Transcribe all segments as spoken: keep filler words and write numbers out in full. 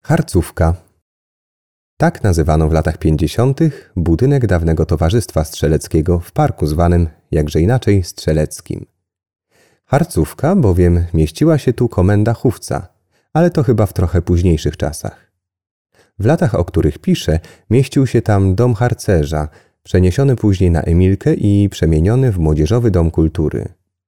Harcówka. Tak nazywano w latach pięćdziesiątych budynek dawnego Towarzystwa Strzeleckiego w parku zwanym, jakże inaczej, Strzeleckim. Harcówka bowiem mieściła się tu komenda chówca, ale to chyba w trochę późniejszych czasach. W latach, o których piszę, mieścił się tam dom harcerza, przeniesiony później na Emilkę i przemieniony w Młodzieżowy Dom Kultury.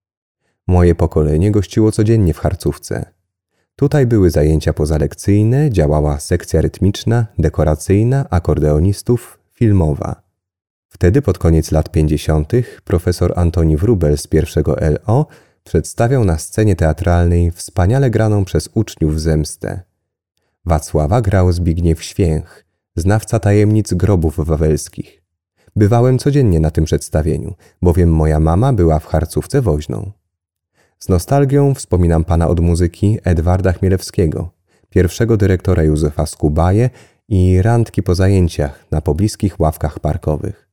Moje pokolenie gościło codziennie w harcówce. Tutaj były zajęcia pozalekcyjne, działała sekcja rytmiczna, dekoracyjna, akordeonistów, filmowa. Wtedy pod koniec lat pięćdziesiątych profesor Antoni Wróbel z pierwszego L O przedstawiał na scenie teatralnej wspaniale graną przez uczniów zemstę. Wacława grał Zbigniew Święch, znawca tajemnic grobów wawelskich. Bywałem codziennie na tym przedstawieniu, bowiem moja mama była w harcówce woźną. Z nostalgią wspominam pana od muzyki Edwarda Chmielewskiego, pierwszego dyrektora Józefa Skubaje i randki po zajęciach na pobliskich ławkach parkowych.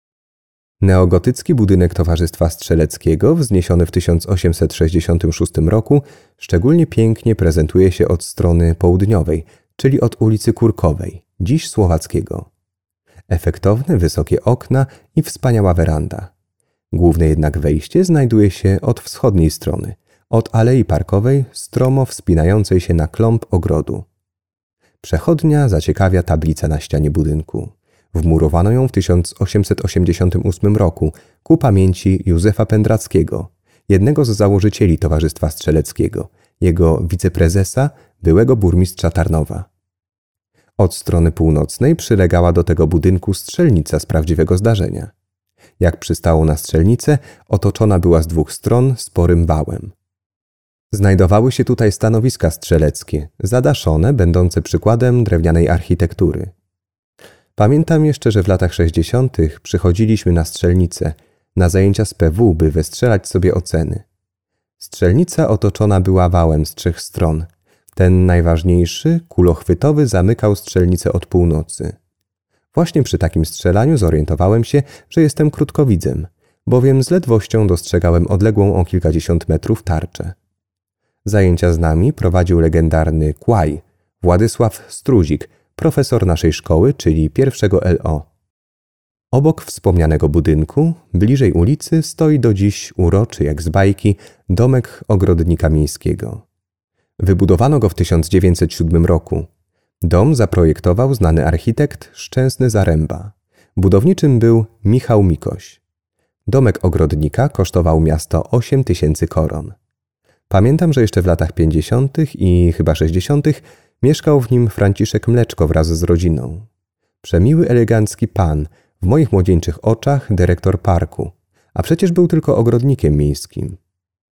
Neogotycki budynek Towarzystwa Strzeleckiego, wzniesiony w tysiąc osiemset sześćdziesiątym szóstym roku, szczególnie pięknie prezentuje się od strony południowej, czyli od ulicy Kurkowej, dziś Słowackiego. Efektowne, wysokie okna i wspaniała weranda. Główne jednak wejście znajduje się od wschodniej strony, od alei parkowej stromo wspinającej się na klomb ogrodu. Przechodnia zaciekawia tablica na ścianie budynku. Wmurowano ją w tysiąc osiemset osiemdziesiątym ósmym roku ku pamięci Józefa Pendrackiego, jednego z założycieli Towarzystwa Strzeleckiego, jego wiceprezesa, byłego burmistrza Tarnowa. Od strony północnej przylegała do tego budynku strzelnica z prawdziwego zdarzenia. Jak przystało na strzelnicę, otoczona była z dwóch stron sporym wałem. Znajdowały się tutaj stanowiska strzeleckie, zadaszone, będące przykładem drewnianej architektury. Pamiętam jeszcze, że w latach sześćdziesiątych przychodziliśmy na strzelnicę, na zajęcia z P W, by wystrzelać sobie oceny. Strzelnica otoczona była wałem z trzech stron. Ten najważniejszy, kulochwytowy, zamykał strzelnicę od północy. Właśnie przy takim strzelaniu zorientowałem się, że jestem krótkowidzem, bowiem z ledwością dostrzegałem odległą o kilkadziesiąt metrów tarczę. Zajęcia z nami prowadził legendarny Kłaj, Władysław Struzik, profesor naszej szkoły, czyli pierwszego L O. Obok wspomnianego budynku, bliżej ulicy, stoi do dziś uroczy jak z bajki domek ogrodnika miejskiego. Wybudowano go w tysiąc dziewięćset siódmym roku. Dom zaprojektował znany architekt Szczęsny Zaręba. Budowniczym był Michał Mikoś. Domek ogrodnika kosztował miasto osiem tysięcy koron. Pamiętam, że jeszcze w latach pięćdziesiątych i chyba sześćdziesiątych mieszkał w nim Franciszek Mleczko wraz z rodziną. Przemiły, elegancki pan, w moich młodzieńczych oczach dyrektor parku, a przecież był tylko ogrodnikiem miejskim.